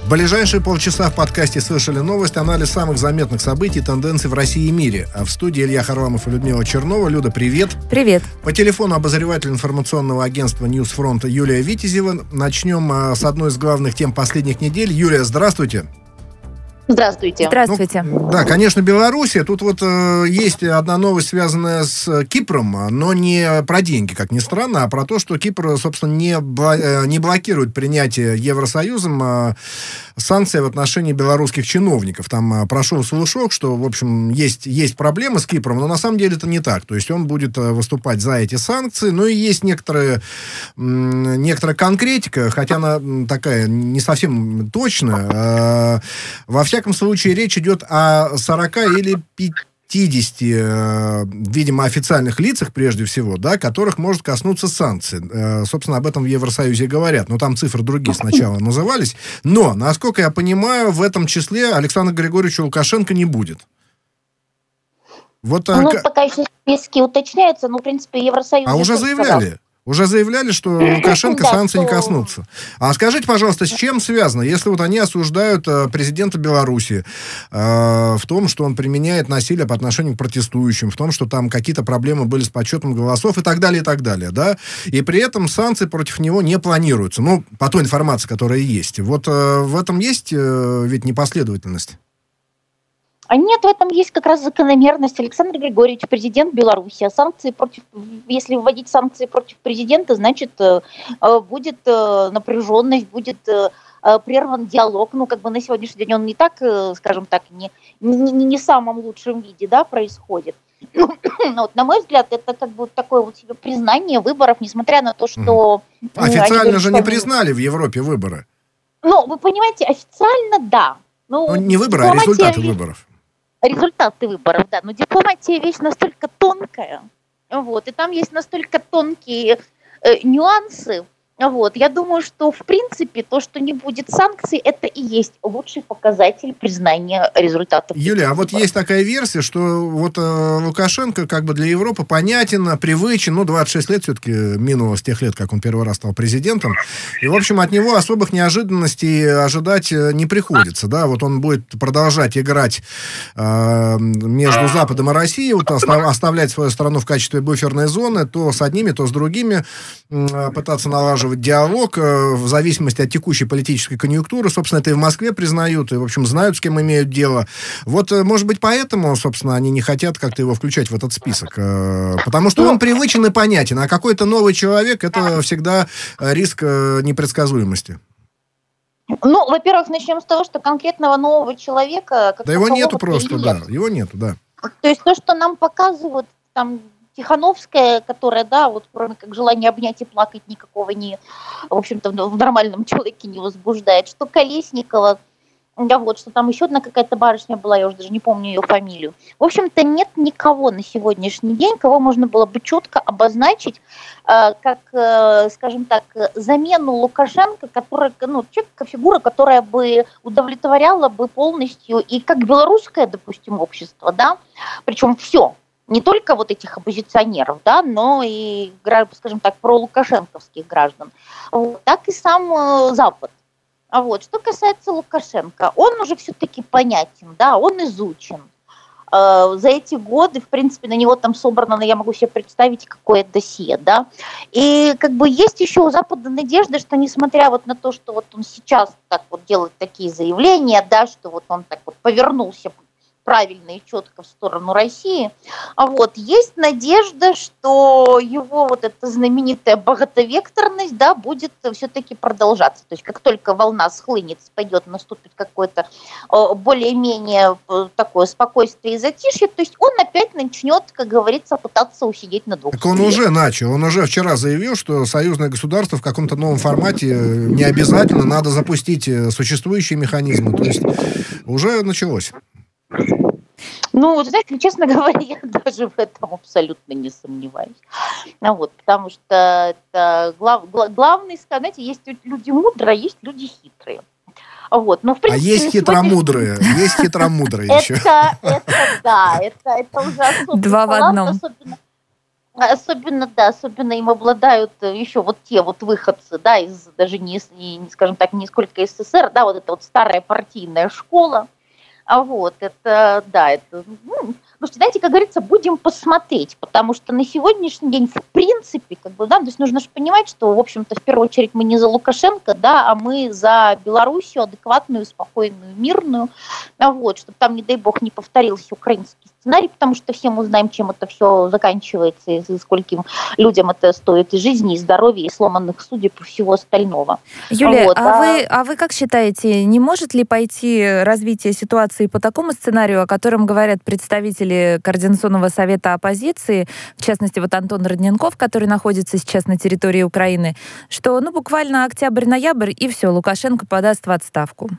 В ближайшие полчаса в подкасте «Слышали новость», анализ самых заметных событий и тенденций в России и мире. А в студии Илья Харламов и Людмила Чернова. Люда, привет. Привет. По телефону обозреватель информационного агентства «Ньюсфронт» Юлия Витязева. Начнем с одной из главных тем последних недель. Юлия, здравствуйте. Здравствуйте. Здравствуйте. Да, конечно, Белоруссия. Тут вот есть одна новость, связанная с Кипром, но не про деньги, как ни странно, а про то, что Кипр, собственно, не блокирует принятие Евросоюзом санкций в отношении белорусских чиновников. Там прошел слушок, что, в общем, есть проблемы с Кипром, но на самом деле это не так. То есть он будет выступать за эти санкции, но и есть некоторая конкретика, хотя она такая не совсем точная. Во всяком случае, речь идет о 40 или 50, видимо, официальных лицах, прежде всего, да, которых может коснуться санкций. Собственно, об этом в Евросоюзе говорят. Но там цифры другие сначала назывались. Но, насколько я понимаю, в этом числе Александра Григорьевича Лукашенко не будет. Вот, пока еще списки уточняются, но, в принципе, Евросоюз... А уже заявляли. Уже заявляли, что Лукашенко санкций не коснутся. А скажите, пожалуйста, с чем связано, если вот они осуждают президента Беларуси в том, что он применяет насилие по отношению к протестующим, в том, что там какие-то проблемы были с подсчетом голосов и так далее, да? И при этом санкции против него не планируются. Ну, по той информации, которая есть. Вот в этом есть ведь непоследовательность? А нет, в этом есть как раз закономерность. Александр Григорьевич, президент Беларуси, если вводить санкции против президента, значит, будет напряженность, будет прерван диалог. Ну, как бы на сегодняшний день он не так, скажем так, не в самом лучшем виде, да, происходит. Вот, на мой взгляд, это как бы такое вот себе признание выборов, несмотря на то, что... Официально же не признали в Европе выборы. Ну, вы понимаете, официально да. Ну, не выборы, а результаты выборов. Результаты выборов, да. Но дипломатия вещь настолько тонкая, вот, и там есть настолько тонкие нюансы. Вот, я думаю, что в принципе то, что не будет санкций, это и есть лучший показатель признания результатов. Юлия, а вот есть такая версия, что вот Лукашенко как бы для Европы понятен, привычен, 26 лет все-таки минуло с тех лет, как он первый раз стал президентом, и, в общем, от него особых неожиданностей ожидать не приходится, да, вот он будет продолжать играть между Западом и Россией, вот, оставлять свою страну в качестве буферной зоны, то с одними, то с другими, пытаться налаживать диалог в зависимости от текущей политической конъюнктуры. Собственно, это и в Москве признают, и, в общем, знают, с кем имеют дело. Вот, может быть, поэтому, собственно, они не хотят как-то его включать в этот список. Потому что он привычен и понятен, а какой-то новый человек — это всегда риск непредсказуемости. Ну, во-первых, начнем с того, что конкретного нового человека... Да его нету просто, да. Его нету, да. То есть то, что нам показывают там... Тихановская, которая, да, вот кроме как желания обнять и плакать, никакого в общем-то, в нормальном человеке не возбуждает. Что Колесникова, да, вот, что там еще одна какая-то барышня была, я уже даже не помню ее фамилию. В общем-то, нет никого на сегодняшний день, кого можно было бы четко обозначить как, скажем так, замену Лукашенко, которая, фигура, которая бы удовлетворяла бы полностью и как белорусское, допустим, общество, да, причем все. Не только вот этих оппозиционеров, да, но и, скажем так, пролукашенковских граждан, вот, так и сам Запад. Вот. Что касается Лукашенко, он уже все-таки понятен, да, он изучен. За эти годы, в принципе, на него там собрано, я могу себе представить, какое досье, да. И как бы есть еще у Запада надежда, что несмотря вот на то, что вот он сейчас так вот делает такие заявления, да, что вот он так вот повернулся правильно и четко в сторону России. Вот. Есть надежда, что его вот эта знаменитая богатовекторность, да, будет все-таки продолжаться. То есть как только волна схлынет, пойдет, наступит какое-то более-менее такое спокойствие и затишье, то есть он опять начнет, как говорится, пытаться усидеть на двух. Так он уже начал. Он уже вчера заявил, что союзное государство в каком-то новом формате не обязательно, надо запустить существующие механизмы. То есть уже началось. Ну, вот, знаете, честно говоря, я даже в этом абсолютно не сомневаюсь. Вот, потому что это главный, знаете, есть люди мудрые, есть люди хитрые. Вот, но, в принципе, есть хитромудрые, есть хитромудрые еще. Это уже особенно. Два в одном. Особенно, да, особенно им обладают еще вот те вот выходцы, да, из даже не, скажем так, не сколько СССР, да, вот эта вот старая партийная школа. А вот, это, да, это, слушайте, знаете, как говорится, будем посмотреть, потому что на сегодняшний день, в принципе, как бы, да, то есть нужно же понимать, что, в общем-то, в первую очередь мы не за Лукашенко, да, а мы за Белоруссию адекватную, спокойную, мирную, вот, чтобы там, не дай бог, не повторился украинский сценарий, потому что все мы знаем, чем это все заканчивается, и скольким людям это стоит и жизни, и здоровья, и сломанных судеб, и всего остального. Юлия, вот, вы как считаете, не может ли пойти развитие ситуации по такому сценарию, о котором говорят представители Координационного совета оппозиции, в частности, вот Антон Родненков, который находится сейчас на территории Украины, что, буквально октябрь-ноябрь, и все, Лукашенко подаст в отставку?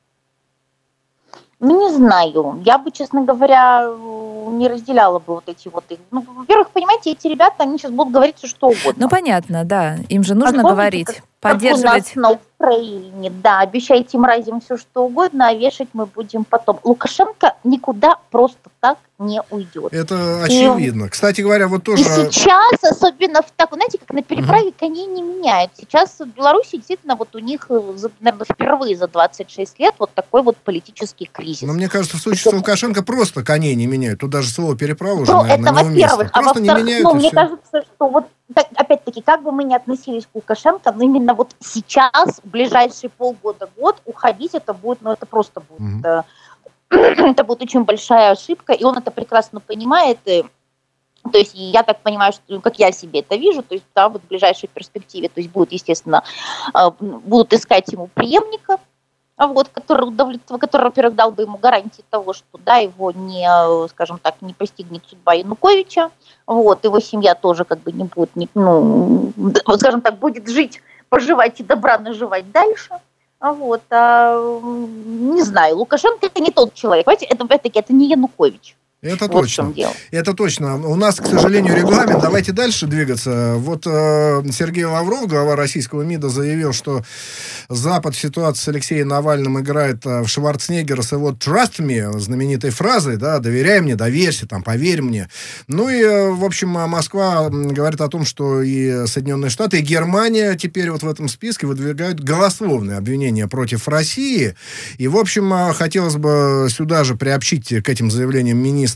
Не знаю. Я бы, честно говоря, не разделяла бы вот эти вот их. Во-первых, понимаете, эти ребята, они сейчас будут говорить все, что угодно. Понятно, да. Им же нужно говорить, поддерживать. Как у нас на Украине, да, обещайте мразям все, что угодно, а вешать мы будем потом. Лукашенко никуда просто так не уйдет. Это очевидно. Кстати говоря, вот тоже... И сейчас, особенно в так, знаете, как на переправе коней не меняют. Сейчас в Беларуси действительно вот у них, наверное, впервые за 26 лет вот такой вот политический кризис. Но мне кажется, в случае с Лукашенко просто коней не меняют. Тут даже слово «переправа» уже, наверное, это во-первых. Просто а не меняют, мне кажется, что вот опять-таки, как бы мы ни относились к Лукашенко, но именно вот сейчас, в ближайшие полгода-год, уходить это будет, это просто будет... Это будет очень большая ошибка, и он это прекрасно понимает. То есть я так понимаю, что, как я себе это вижу, то есть да, вот в ближайшей перспективе, то есть будет, естественно, будут искать ему преемника, вот, который, во-первых, дал бы ему гарантии того, что да, его не, скажем так, не постигнет судьба Януковича, вот, его семья тоже как бы не будет, скажем так, будет жить, поживать и добра наживать дальше. Вот, не знаю, Лукашенко это не тот человек, понимаете, это, опять-таки, это не Янукович. Это вот точно. Это точно. У нас, к сожалению, регламент. Давайте дальше двигаться. Вот Сергей Лавров, глава российского МИДа, заявил, что Запад в ситуации с Алексеем Навальным играет в Шварценеггера с его «trust me», знаменитой фразой, да, «доверяй мне, доверься, поверь мне». Ну и, в общем, Москва говорит о том, что и Соединенные Штаты, и Германия теперь вот в этом списке выдвигают голословные обвинения против России. И, в общем, хотелось бы сюда же приобщить к этим заявлениям министра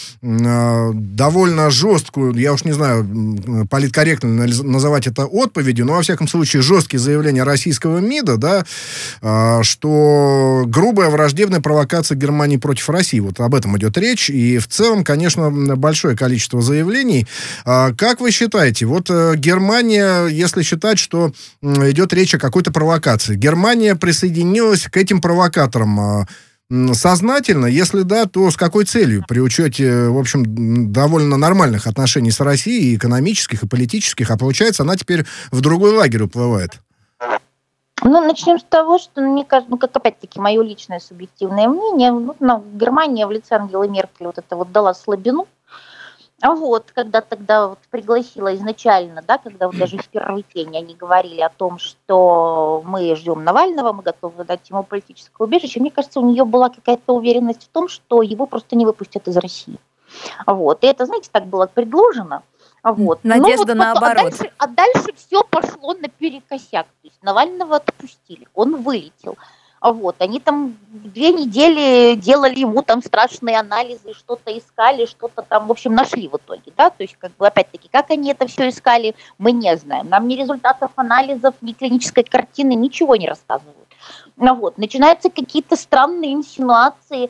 довольно жесткую, я уж не знаю, политкорректно называть это отповедью, но, во всяком случае, жесткие заявления российского МИДа, да, что грубая враждебная провокация Германии против России. Вот об этом идет речь. И в целом, конечно, большое количество заявлений. Как вы считаете, вот Германия, если считать, что идет речь о какой-то провокации, Германия присоединилась к этим провокаторам сознательно? Если да, то с какой целью? При учете, в общем, довольно нормальных отношений с Россией, и экономических, и политических, а получается, она теперь в другой лагерь уплывает. Начнем с того, что, мне кажется, как опять-таки мое личное субъективное мнение, Германия в лице Ангелы Меркель вот это вот дала слабину. Вот, когда тогда вот пригласила изначально, да, когда вот даже в первый день они говорили о том, что мы ждем Навального, мы готовы дать ему политическое убежище, мне кажется, у нее была какая-то уверенность в том, что его просто не выпустят из России. Вот, и это, знаете, так было предложено. Вот. Надежда наоборот. А дальше все пошло наперекосяк. То есть Навального отпустили, он вылетел. Вот, они там 2 недели делали ему там страшные анализы, что-то искали, что-то там, в общем, нашли в итоге, да, то есть, как бы, опять-таки, как они это все искали, мы не знаем. Нам ни результатов анализов, ни клинической картины, ничего не рассказывают. Вот, начинаются какие-то странные инсинуации,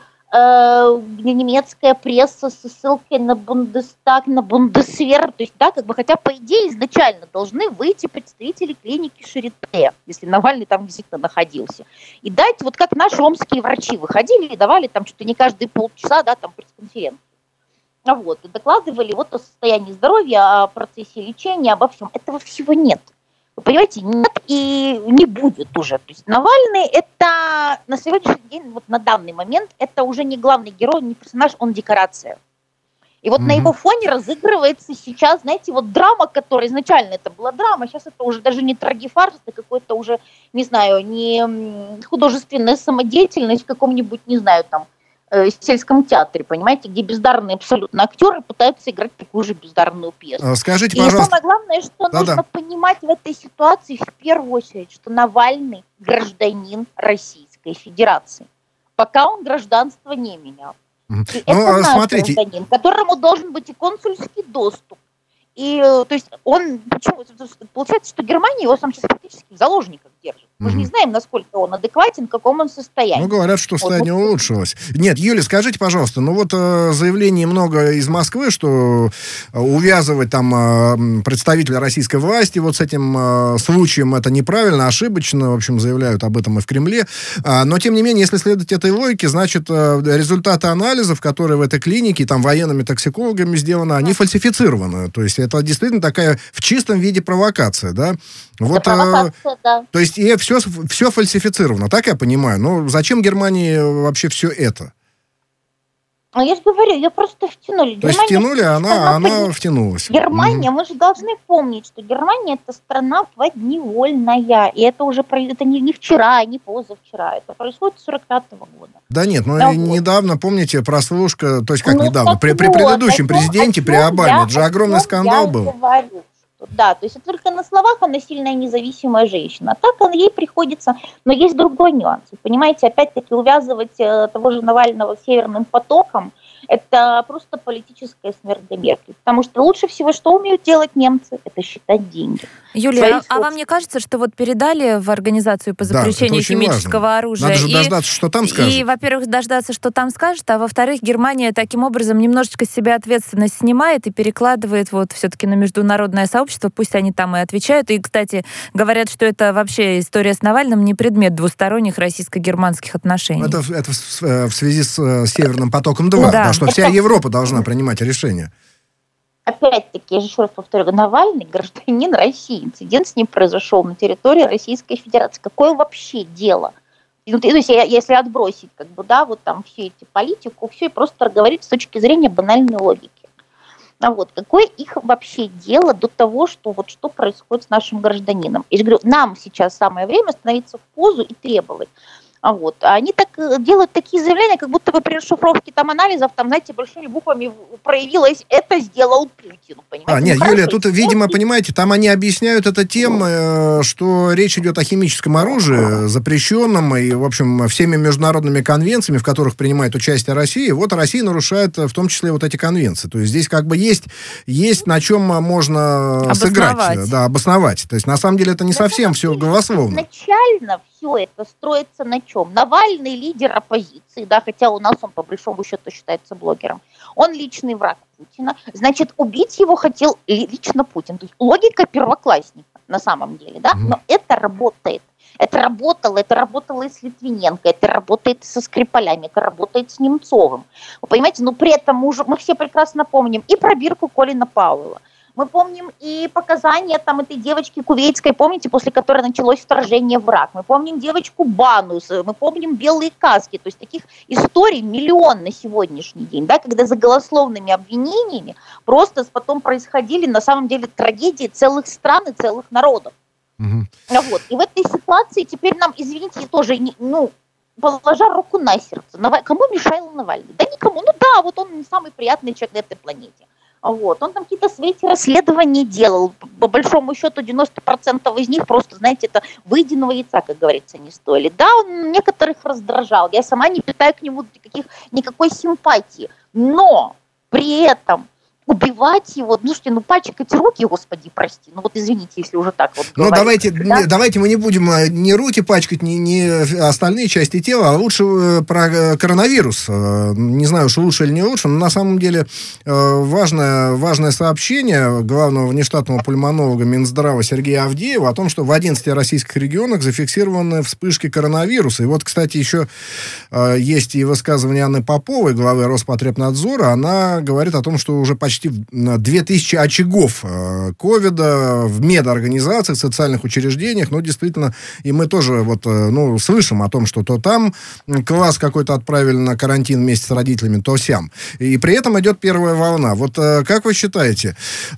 немецкая пресса со ссылкой на Бундестаг, на Бундесвер, то есть, да, как бы, хотя, по идее, изначально должны выйти представители клиники Шарите, если Навальный там действительно находился, и дать, вот как наши омские врачи выходили и давали там что-то не каждые полчаса, да, там, пресс-конференцию. Вот, и докладывали вот о состоянии здоровья, о процессе лечения, обо всем. Этого всего нет. Вы понимаете, нет и не будет уже. То есть Навальный это на сегодняшний день, вот на данный момент, это уже не главный герой, не персонаж, он декорация. И вот на его фоне разыгрывается сейчас, знаете, вот драма, которая изначально это была драма, сейчас это уже даже не трагефарс, это какой-то уже, не знаю, не художественная самодеятельность в каком-нибудь, не знаю, там, сельском театре, понимаете, где бездарные абсолютно актеры пытаются играть такую же бездарную пьесу. Скажите, И пожалуйста... самое главное, что нужно понимать в этой ситуации в первую очередь, что Навальный гражданин Российской Федерации, пока он гражданство не менял. И это наш гражданин, которому должен быть и консульский доступ. И, то есть, он, почему, получается, что Германия его сам сейчас практически в заложниках держит. Мы же не знаем, насколько он адекватен, в каком он состоянии. Ну, говорят, что состояние улучшилось. Нет, Юля, скажите, пожалуйста, ну вот заявлений много из Москвы, что увязывать там представителя российской власти вот с этим случаем это неправильно, ошибочно, в общем, заявляют об этом и в Кремле. Но, тем не менее, если следовать этой логике, значит, результаты анализов, которые в этой клинике, там, военными токсикологами сделаны, они фальсифицированы. То есть это действительно такая в чистом виде провокация, да? Вот, провокация, да. То есть и все фальсифицировано, так я понимаю. Но зачем Германии вообще все это? Я же говорю, ее просто втянули. То есть втянули, она втянулась. Германия, мы же должны помнить, что Германия это страна подневольная. И это уже это не вчера, не позавчера. Это происходит с 45-го года. Да нет, но недавно, помните, прослушка, то есть как недавно, при предыдущем президенте, при Обаме, это же огромный скандал был. Говорю. Да, то есть это только на словах она сильная независимая женщина. А так ей приходится... Но есть другой нюанс. Понимаете, опять-таки увязывать того же Навального с Северным потоком, это просто политическая смерть для Меркель. Потому что лучше всего, что умеют делать немцы, это считать деньги. Юлия, а вам не кажется, что вот передали в Организацию по запрещению химического оружия? Надо же дождаться, что там скажут. И, во-первых, дождаться, что там скажут, а во-вторых, Германия таким образом немножечко с себя ответственность снимает и перекладывает вот все-таки на международное сообщество, пусть они там и отвечают. И, кстати, говорят, что это вообще история с Навальным не предмет двусторонних российско-германских отношений. Это в связи с Северным потоком-2, да, что вся Европа должна принимать решение. Опять-таки, я же еще раз повторю, Навальный гражданин России. Инцидент с ним произошел на территории Российской Федерации. Какое вообще дело? То есть, если отбросить, как бы, да, вот там все эти политику, все и просто говорить с точки зрения банальной логики. А вот какое их вообще дело до того, что вот что происходит с нашим гражданином? Я же говорю, нам сейчас самое время становиться в позу и требовать. Вот. А они так делают такие заявления, как будто бы при расшифровке там анализов, там, знаете, большими буквами проявилось «это сделал Путин». Понимаете? Нет, Юлия, тут, видимо, понимаете, там они объясняют это тем, что речь идет о химическом оружии, запрещенном, и, в общем, всеми международными конвенциями, в которых принимает участие Россия. Вот Россия нарушает в том числе вот эти конвенции. То есть здесь как бы есть на чем можно сыграть, да, обосновать. То есть на самом деле это не совсем все голословно. Изначально все это строится на чем? Навальный лидер оппозиции, да, хотя у нас он по большому счету считается блогером. Он личный враг Путина, значит, убить его хотел лично Путин. То есть логика первоклассника на самом деле, да, но это работает. Это работало и с Литвиненко, это работает и со Скрипалями, это работает с Немцовым. Вы понимаете, но при этом мы все прекрасно помним и пробирку Колина Пауэлла. Мы помним и показания там этой девочки кувейтской, помните, после которой началось вторжение в Ирак. Мы помним девочку Банус, мы помним белые каски. То есть таких историй миллион на сегодняшний день, да, когда за голословными обвинениями просто потом происходили на самом деле трагедии целых стран и целых народов. Вот. И в этой ситуации теперь нам, извините, тоже, положа руку на сердце, кому мешал Навальный? Да никому. Ну да, вот он не самый приятный человек на этой планете. Вот. Он там какие-то свои расследования делал. По большому счету 90% из них просто, знаете, это выеденного яйца, как говорится, не стоили. Да, он некоторых раздражал. Я сама не питаю к нему никакой симпатии. Но при этом убивать его, пачкать руки, господи, прости, вот извините, если уже так вот говорить. Давайте мы не будем ни руки пачкать, ни остальные части тела, а лучше про коронавирус. Не знаю, уж лучше или не лучше, но на самом деле важное сообщение главного внештатного пульмонолога Минздрава Сергея Авдеева о том, что в 11 российских регионах зафиксированы вспышки коронавируса. И вот, кстати, еще есть и высказывание Анны Поповой, главы Роспотребнадзора. Она говорит о том, что уже почти почти 2000 очагов ковида в медорганизациях, социальных учреждениях. Ну, действительно, и мы тоже вот, слышим о том, что то там класс какой-то отправили на карантин вместе с родителями, то сям. И при этом идет первая волна. Вот как вы считаете,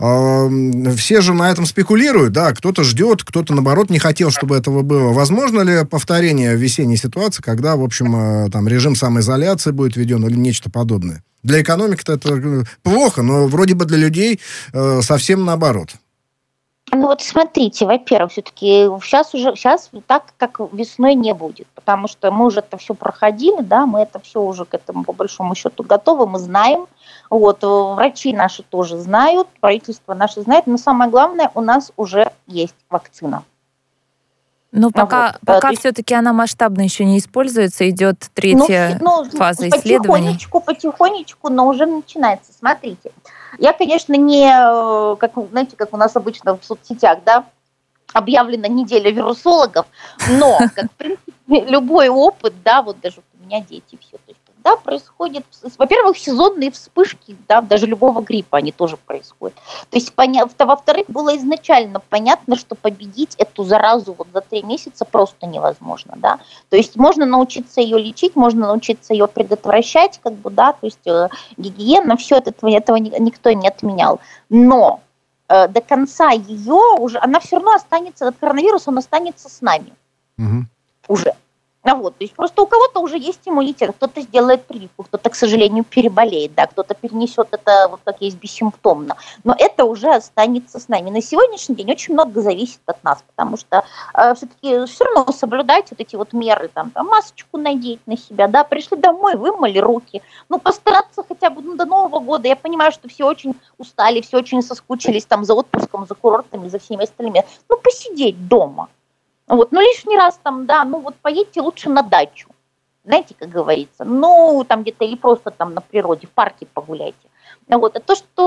все же на этом спекулируют, да, кто-то ждет, кто-то, наоборот, не хотел, чтобы этого было. Возможно ли повторение весенней ситуации, когда, в общем, там режим самоизоляции будет введен или нечто подобное? Для экономики-то это плохо, но вроде бы для людей совсем наоборот. Ну вот смотрите, во-первых, все-таки сейчас так, как весной не будет, потому что мы уже это все проходили, да, мы это все уже к этому по большому счету готовы, мы знаем, вот, врачи наши тоже знают, правительство наше знает, но самое главное, у нас уже есть вакцина. Ну, пока все-таки она масштабно еще не используется, идет третья фаза исследований. Потихонечку, но уже начинается. Смотрите, я, конечно, не, как у нас обычно в соцсетях, да, объявлена неделя вирусологов, но, как, в принципе, любой опыт, да, вот даже у меня дети все, то есть, когда происходит, во-первых, сезонные вспышки, да, даже любого гриппа они тоже происходят. То есть, во-вторых, было изначально понятно, что победить эту заразу вот за 3 месяца просто невозможно, да. То есть можно научиться ее лечить, можно научиться ее предотвращать, как бы, да, то есть гигиена, все этого никто не отменял. Но до конца ее уже, она все равно останется, этот коронавирус, он останется с нами уже. Вот, то есть просто у кого-то уже есть иммунитет, кто-то сделает прививку, кто-то, к сожалению, переболеет, да, кто-то перенесет это, вот как есть, бессимптомно. Но это уже останется с нами. На сегодняшний день очень много зависит от нас, потому что все-таки все равно соблюдать вот эти вот меры, там масочку надеть на себя, да, пришли домой, вымыли руки, постараться хотя бы до Нового года. Я понимаю, что все очень устали, все очень соскучились там за отпуском, за курортами, за всеми остальными. Посидеть дома. Вот, лишний раз там, да, поедьте лучше на дачу, знаете, как говорится, там где-то или просто там на природе, в парке погуляйте. Вот,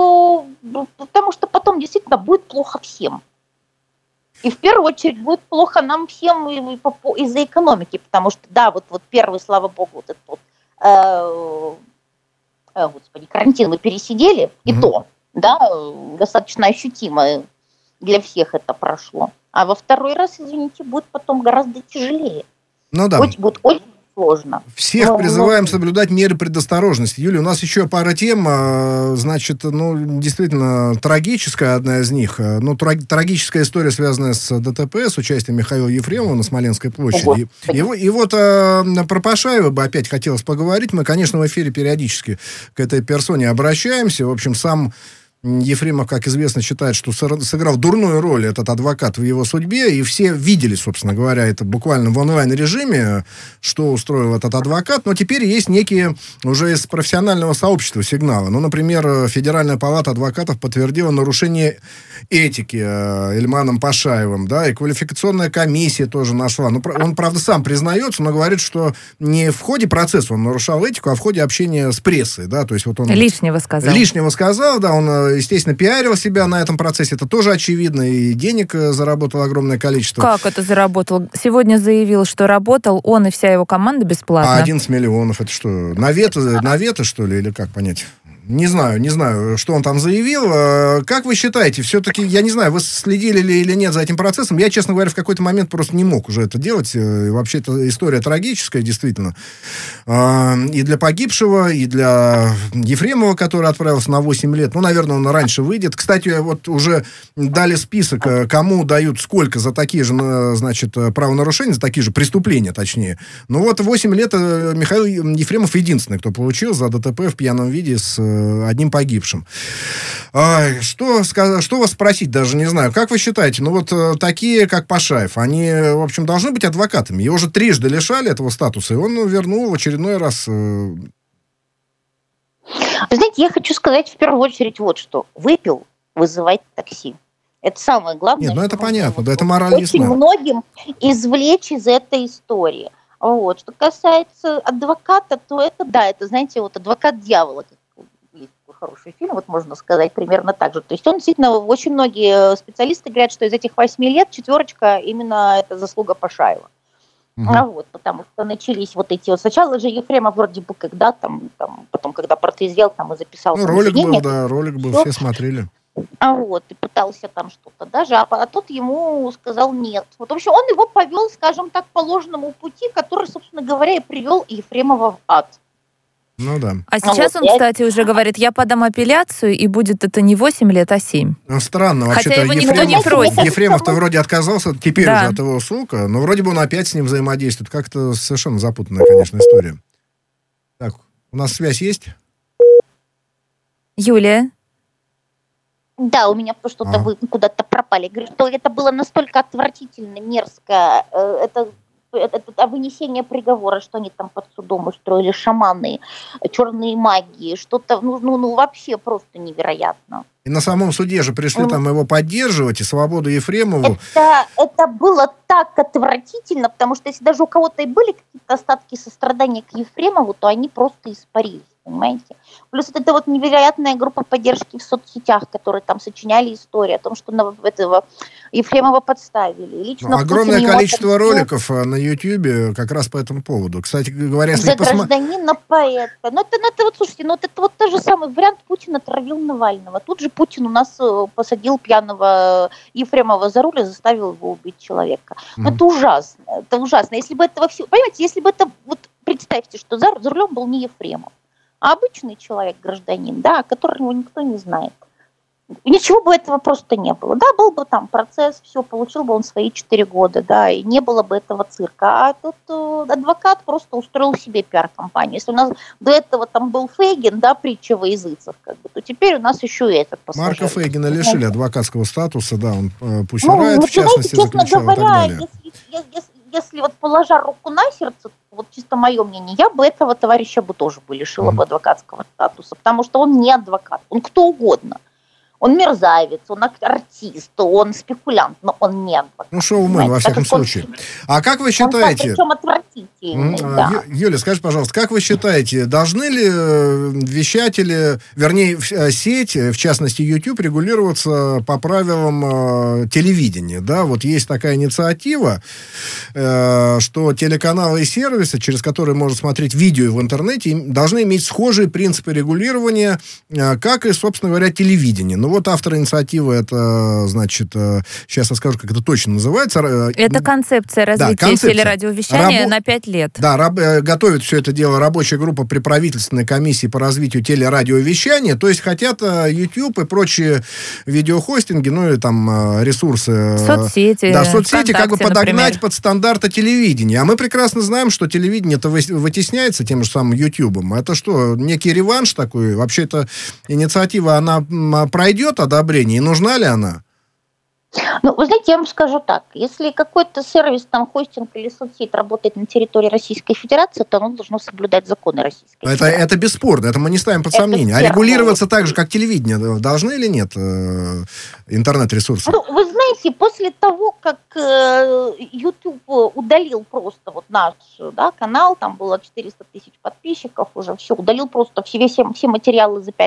потому что потом действительно будет плохо всем. И в первую очередь будет плохо нам всем из-за экономики, потому что, да, вот первый, слава богу, вот этот карантин мы пересидели, и то, да, достаточно ощутимо для всех это прошло. А во второй раз, извините, будет потом гораздо тяжелее. Ну да. Будет очень сложно. Всех призываем соблюдать меры предосторожности. Юлия, у нас еще пара тем, значит, действительно, трагическая одна из них. Трагическая история, связанная с ДТП, с участием Михаила Ефремова на Смоленской площади. И вот про Пашаева бы опять хотелось поговорить. Мы, конечно, в эфире периодически к этой персоне обращаемся. В общем, сам Ефремов, как известно, считает, что сыграл дурную роль этот адвокат в его судьбе, и все видели, собственно говоря, это буквально в онлайн-режиме, что устроил этот адвокат, но теперь есть некие уже из профессионального сообщества сигналы. Например, Федеральная палата адвокатов подтвердила нарушение этики Ильманом Пашаевым, да, и квалификационная комиссия тоже нашла. Он, правда, сам признается, но говорит, что не в ходе процесса он нарушал этику, а в ходе общения с прессой, да, то есть вот он... Лишнего сказал, да, он, естественно, пиарил себя на этом процессе, это тоже очевидно, и денег заработал огромное количество. Как это заработал? Сегодня заявил, что работал он и вся его команда бесплатно. 11 миллионов, это что, на вето, что ли, или как понять? Не знаю, что он там заявил. Как вы считаете, все-таки, я не знаю, вы следили ли или нет за этим процессом? Я, честно говоря, в какой-то момент просто не мог уже это делать. Вообще, эта история трагическая, действительно. И для погибшего, и для Ефремова, который отправился на 8 лет. Наверное, он раньше выйдет. Кстати, вот уже дали список, кому дают сколько за такие же, значит, правонарушения, за такие же преступления, точнее. 8 лет Михаил Ефремов единственный, кто получил за ДТП в пьяном виде с одним погибшим. Что вас спросить, даже не знаю. Как вы считаете, такие, как Пашаев, они, в общем, должны быть адвокатами? Его уже трижды лишали этого статуса, и он вернул в очередной раз. Вы знаете, я хочу сказать в первую очередь вот что. Выпил, вызывать такси. Это самое главное. Нет, это понятно, да, это мораль ясна. Очень многим извлечь из этой истории. Вот. Что касается адвоката, то это, знаете, адвокат дьявола, есть такой хороший фильм, можно сказать примерно так же. То есть он действительно, очень многие специалисты говорят, что из этих 8 лет 4 именно это заслуга Пашаева. Вот, потому что начались вот эти вот. Сначала же Ефремов вроде бы когда потом, когда протрезвел, там и записал ролик был, да, ролик был, все смотрели. Вот, и пытался там что-то даже, а тот ему сказал нет. Вот, в общем, он его повел, скажем так, по ложному пути, который, собственно говоря, и привел Ефремова в ад. Ну да. А сейчас он, кстати, уже говорит, я подам апелляцию, и будет это не 8 лет, а 7. Ну, странно, вообще-то хотя его никто не просит. Ефремов-то вроде отказался, теперь уже от его ссылка, но вроде бы он опять с ним взаимодействует. Как-то совершенно запутанная, конечно, история. Так, у нас связь есть? Юлия? Да, у меня что-то вы куда-то пропали. Говорю, что это было настолько отвратительно, мерзко. Это вынесение приговора, что они там под судом устроили, шаманы, черные магии, что-то, вообще просто невероятно. И на самом суде же пришли там его поддерживать, и свободу Ефремову. Это было так отвратительно, потому что если даже у кого-то и были какие-то остатки сострадания к Ефремову, то они просто испарились, понимаете? Плюс это вот невероятная группа поддержки в соцсетях, которые там сочиняли историю о том, что этого Ефремова подставили. Лично огромное количество роликов на Ютьюбе как раз по этому поводу. Кстати говоря, если за гражданина поэта. Это вот, слушайте, это вот тот же самый вариант: Путин отравил Навального. Тут же Путин у нас посадил пьяного Ефремова за руль и заставил его убить человека. Это ужасно. Это ужасно. Если бы этого всего... Понимаете, если бы это... Вот представьте, что за рулем был не Ефремов, а обычный человек, гражданин, да, которого никто не знает. Ничего бы этого просто не было. Да, был бы там процесс, все, получил бы он свои 4 года, да, и не было бы этого цирка. А тут адвокат просто устроил себе пиар-компанию. Если у нас до этого там был Фейгин, да, притча во языцах, то теперь у нас еще и этот пассажир. Марка Фейгина лишили адвокатского статуса, да, он пусть райт, в частности, заключал и так далее. Если вот положа руку на сердце, вот чисто мое мнение, я бы этого товарища бы тоже лишила бы адвокатского статуса, потому что он не адвокат, он кто угодно. Он мерзавец, он артист, он спекулянт, но он не адвокат. Ну, шоумен, во всяком случае. А как вы считаете... Причем отвратительный, да. Юля, скажи, пожалуйста, как вы считаете, должны ли вещатели, вернее, сеть, в частности, YouTube, регулироваться по правилам телевидения? Да, вот есть такая инициатива, что телеканалы и сервисы, через которые можно смотреть видео в интернете, должны иметь схожие принципы регулирования, как и, собственно говоря, телевидение. Ну, вот автор инициативы, это, значит, сейчас я скажу, как это точно называется. Это концепция развития телерадиовещания на 5 лет. Да, готовит все это дело рабочая группа при правительственной комиссии по развитию телерадиовещания. То есть хотят YouTube и прочие видеохостинги, ну, и там ресурсы... Соцсети. Да, соцсети как бы подогнать, например, под стандарты телевидения. А мы прекрасно знаем, что телевидение-то вытесняется тем же самым YouTube'ом. Это что, некий реванш такой? Вообще, эта инициатива, она пройдет одобрение, и нужна ли она? Ну, вы знаете, я вам скажу так. Если какой-то сервис, там, хостинг или соцсеть работает на территории Российской Федерации, то оно должно соблюдать законы Российской Федерации. Это бесспорно, это мы не ставим под сомнение. А регулироваться так же, как телевидение, должны или нет интернет-ресурсы? Ну, вы знаете, после того, как YouTube удалил просто вот наш, да, канал, там было 400 тысяч подписчиков уже, все, удалил просто все материалы за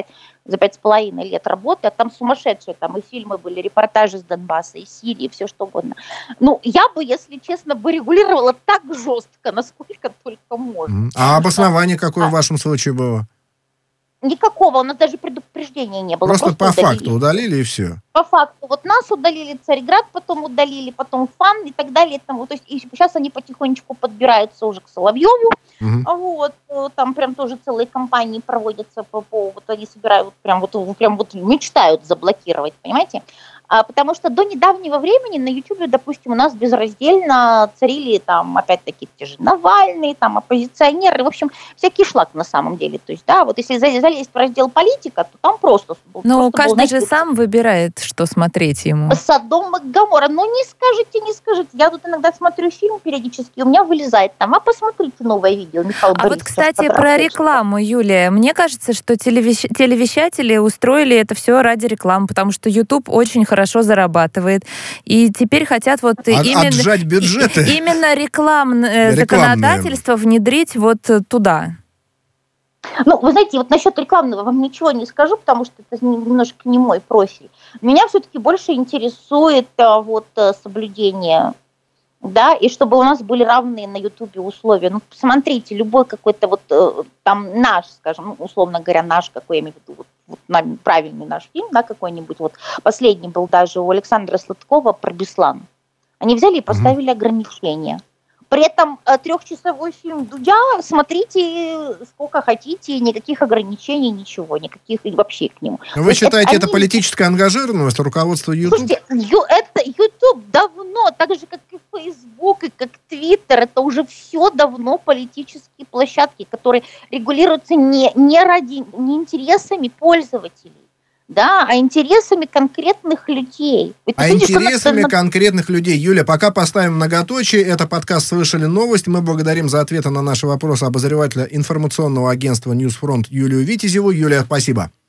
5,5 лет работы, а там сумасшедшие, там и фильмы были, репортажи с Донбасса, из Сирии, все что угодно. Ну, я бы, если честно, бы регулировала так жестко, насколько только можно. А обоснование какое в вашем случае было? Никакого, у нас даже предупреждения не было. Просто по факту удалили и все. По факту. Вот нас удалили, Царьград потом удалили, потом ФАН и так далее. Там, то есть, и сейчас они потихонечку подбираются уже к Соловьеву. Вот, там прям тоже целые кампании проводятся по поводу, они собирают, прям вот мечтают заблокировать, понимаете? Потому что до недавнего времени на Ютубе, допустим, у нас безраздельно царили там, опять-таки, те же Навальный, там, оппозиционеры, в общем, всякий шлак на самом деле. То есть, да, вот если залезть в раздел политика, то там просто... Ну, каждый же сам выбирает, что смотреть ему. Содом и Гоморра. Ну, не скажите. Я тут иногда смотрю фильм периодически, у меня вылезает там, а посмотрите новое видео Михаила Борисовича. Вот, кстати, про рекламу, Юлия. Мне кажется, что телевещатели устроили это все ради рекламы, потому что YouTube очень хорошо зарабатывает. И теперь хотят вот отжать бюджеты. Именно рекламное законодательство внедрить вот туда. Ну, вы знаете, вот насчет рекламного вам ничего не скажу, потому что это немножко не мой профиль. Меня все-таки больше интересует вот соблюдение да, и чтобы у нас были равные на Ютубе условия. Ну, посмотрите, любой какой-то вот там наш, скажем, ну, условно говоря, наш, какой я имею в виду, вот правильный наш фильм, да, какой-нибудь, вот последний был даже у Александра Сладкова про Беслан. Они взяли и поставили ограничения. При этом 3-часовой фильм Дудя смотрите сколько хотите, никаких ограничений, ничего, никаких вообще к нему. Вы считаете, это политическая ангажированность руководства YouTube? Слушайте, это YouTube давно, так же, как и Facebook, и как Twitter, это уже все давно политические площадки, которые регулируются не интересами пользователей, да, а интересами конкретных людей. Интересами конкретных людей. Юля, пока поставим многоточие. Это подкаст «Слышали новость». Мы благодарим за ответы на наши вопросы обозревателя информационного агентства «Ньюсфронт» Юлию Витязеву. Юлия, спасибо.